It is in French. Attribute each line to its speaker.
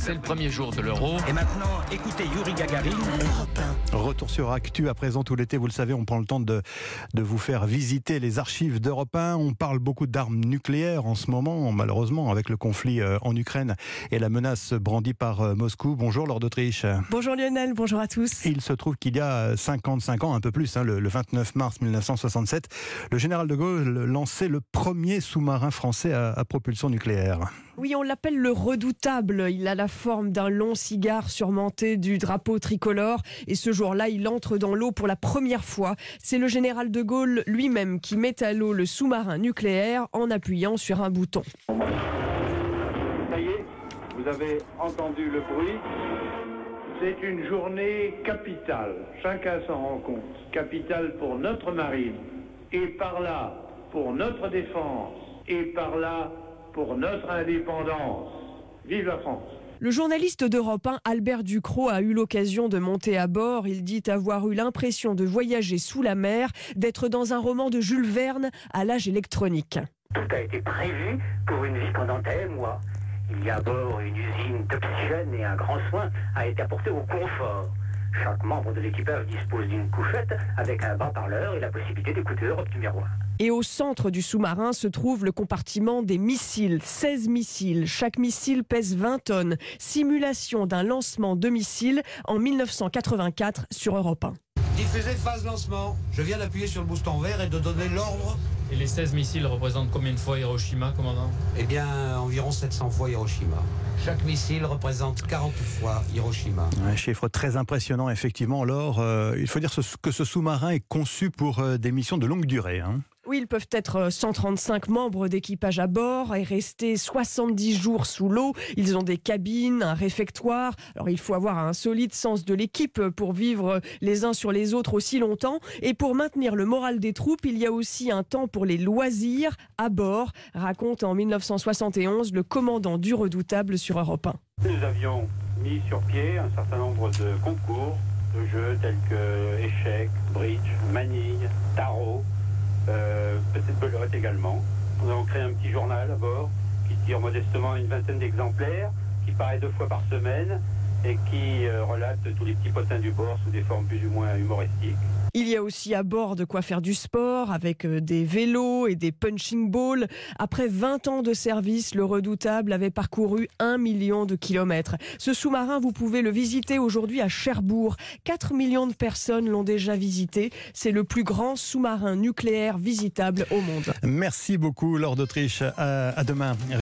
Speaker 1: c'est le premier jour de l'Euro.
Speaker 2: Et maintenant, écoutez Yuri Gagarin.
Speaker 3: Retour sur Actu. À présent, tout l'été, vous le savez, on prend le temps de vous faire visiter les archives d'Europe 1. On parle beaucoup d'armes nucléaires en ce moment, malheureusement, avec le conflit en Ukraine et la menace brandie par Moscou. Bonjour, Laure d'Autriche.
Speaker 4: Bonjour Lionel, bonjour à tous.
Speaker 3: Il se trouve qu'il y a 55 ans, un peu plus, le 29 mars 1967, le général de Gaulle lançait le premier sous-marin français à propulsion nucléaire.
Speaker 4: Oui, on l'appelle le Redoutable. Il a la forme d'un long cigare surmonté du drapeau tricolore. Et ce jour-là, il entre dans l'eau pour la première fois. C'est le général de Gaulle lui-même qui met à l'eau le sous-marin nucléaire en appuyant sur un bouton.
Speaker 5: Ça y est, vous avez entendu le bruit. C'est une journée capitale. Chacun s'en rend compte. Capitale pour notre marine. Et par là, pour notre défense. Et par là, pour notre indépendance. Vive la France!
Speaker 4: Le journaliste d'Europe 1, Albert Ducrot, a eu l'occasion de monter à bord. Il dit avoir eu l'impression de voyager sous la mer, d'être dans un roman de Jules Verne à l'âge électronique.
Speaker 6: Tout a été prévu pour une vie pendant des mois. Il y a à bord une usine d'oxygène et un grand soin a été apporté au confort. Chaque membre de l'équipage dispose d'une couchette avec un bas-parleur et la possibilité d'écouter Europe numéro 1.
Speaker 4: Et au centre du sous-marin se trouve le compartiment des missiles. 16 missiles. Chaque missile pèse 20 tonnes. Simulation d'un lancement de missiles en 1984 sur Europe 1.
Speaker 7: Diffusé phase lancement. Je viens d'appuyer sur le bouton vert et de donner l'ordre.
Speaker 8: Et les 16 missiles représentent combien de fois Hiroshima, commandant ?
Speaker 7: Eh bien, environ 700 fois Hiroshima. Chaque missile représente 40 fois Hiroshima.
Speaker 3: Un chiffre très impressionnant, effectivement. Laure, il faut dire que ce sous-marin est conçu pour des missions de longue durée.
Speaker 4: Oui, ils peuvent être 135 membres d'équipage à bord et rester 70 jours sous l'eau. Ils ont des cabines, un réfectoire. Alors, il faut avoir un solide sens de l'équipe pour vivre les uns sur les autres aussi longtemps. Et pour maintenir le moral des troupes, il y a aussi un temps pour les loisirs à bord, raconte en 1971 le commandant du Redoutable sur Europe 1.
Speaker 5: Nous avions mis sur pied un certain nombre de concours de jeux tels que échecs, bridge, manille, tarot, petite belote également. Nous avons créé un petit journal à bord qui tire modestement une vingtaine d'exemplaires, qui paraît 2 fois par semaine et qui relate tous les petits potins du bord sous des formes plus ou moins humoristiques.
Speaker 4: Il y a aussi à bord de quoi faire du sport avec des vélos et des punching balls. Après 20 ans de service, le Redoutable avait parcouru 1 million de kilomètres. Ce sous-marin, vous pouvez le visiter aujourd'hui à Cherbourg. 4 millions de personnes l'ont déjà visité. C'est le plus grand sous-marin nucléaire visitable au monde.
Speaker 3: Merci beaucoup, Laure d'Autriche. À demain.